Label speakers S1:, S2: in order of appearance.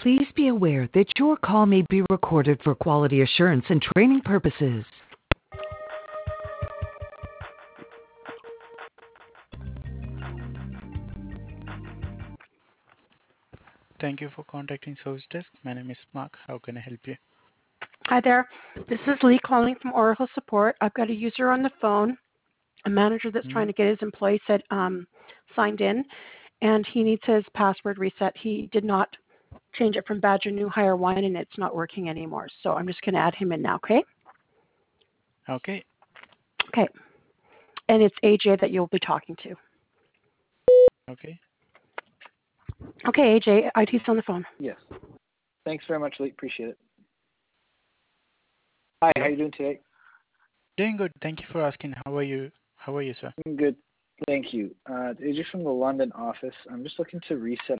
S1: Please be aware that your call may be recorded for quality assurance and training purposes.
S2: Thank you for contacting Service Desk. My name is Mark. How can I help you?
S3: Hi there. This is Lee calling from Oracle Support. I've got a user on the phone, a manager that's trying to get his employee signed in, and he needs his password reset. He did not change it from Badger New Hire 1, and it's not working anymore. So I'm just going to add him in now, okay?
S2: Okay.
S3: Okay. And it's AJ that you'll be talking to.
S2: Okay.
S3: Okay, AJ, IT's on the phone.
S4: Yes. Thanks very much, Lee. Appreciate it. Hi, how are you doing today?
S2: Doing good. Thank you for asking. How are you? How are you, sir?
S4: I'm good. Thank you. AJ from the London office. I'm just looking to reset